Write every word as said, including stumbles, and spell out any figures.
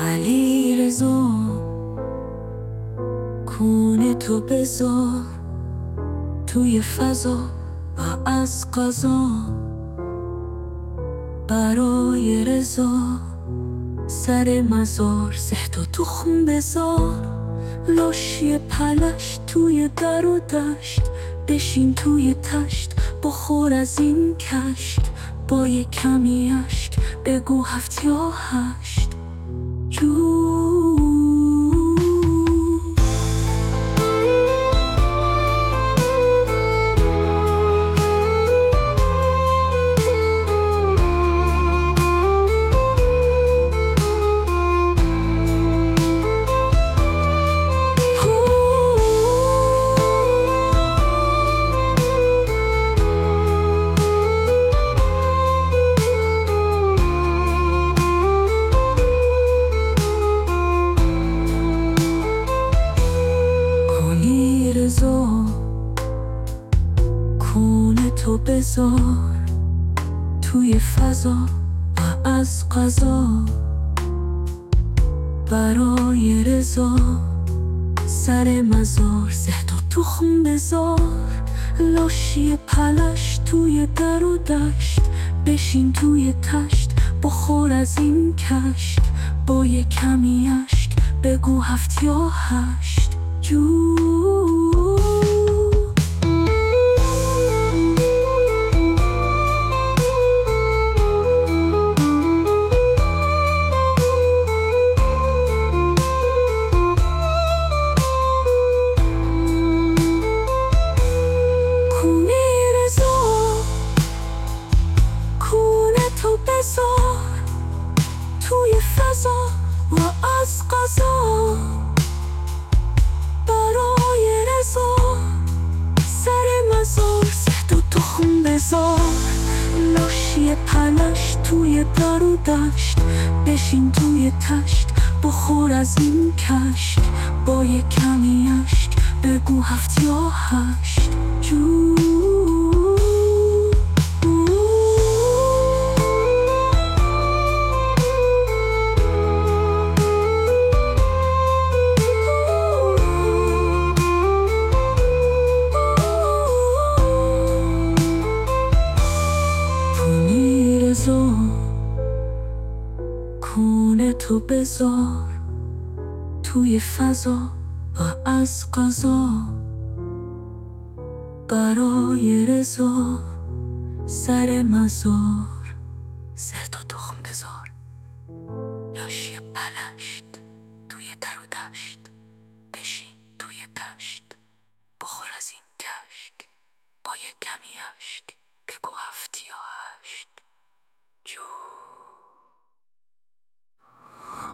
علی رضا کون تو بذار توی فضا و از قضا برای رضا سر مزار زهد و تخم بذار لاشی پلشت توی در و دشت بشین توی تشت بخور از این کشت با یه کمی اشک بگو هفت یا هشت جو کون تو بذار توی فضا و از قضا برای رضا سر مزار زهد و تخم بذار لاشی پلشت توی در و دشت بشین توی تشت بخور از این کشت با یه کمی اشک بگو هفت یا هشت جو توی فضا و از قضا برای رضا سر مزار زهد و تخم بذار لاشی پلشت توی در و دشت بشین توی تشت بخور از این کشت با یه کمی اشک بگو هفت یا هشت جو کون تو بذار توی فضا و از قضا برای رضا سر مزار زهد و تخم بذار لاشی پلشت توی در و دشت بشین توی تشت بخور از این کشک با یه کمی اشک بگو هفت یا هشت جو